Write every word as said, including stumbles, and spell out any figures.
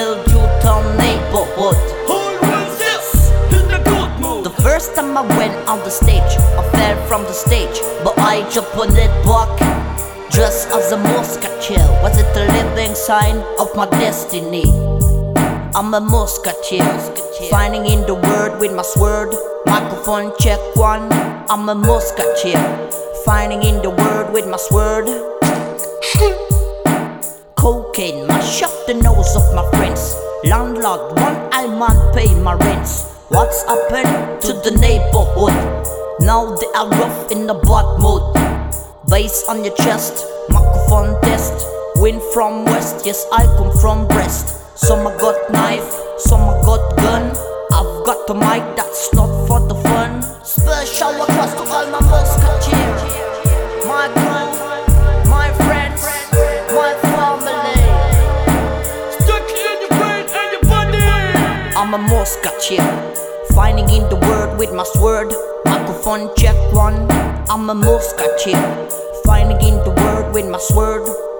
Little Newtown neighborhood. Always yes, in a good mood. The first time I went on the stage, I fell from the stage, but I jumped on it back. Dressed as a musketeer, was it the living sign of my destiny? I'm a musketeer, finding in the word with my sword. Microphone check one. I'm a musketeer, finding in the word with my sword. Cocaine, mash up the nose of my friends. Landlord, one I man pay my rents. What's happened to the neighborhood? Now they are rough in the bad mood. Bass on your chest, microphone test. Wind from west, yes I come from Brest. Some I got knife, some I got gun. I've got the mic, that's not for the fun. Special request to all my musketeers, my crew, my friends, my family. Stuck in your brain and your body. I'm a musketeer, finding in the word with my sword. Microphone check one. I'm a musketeer, finding in the word with my sword.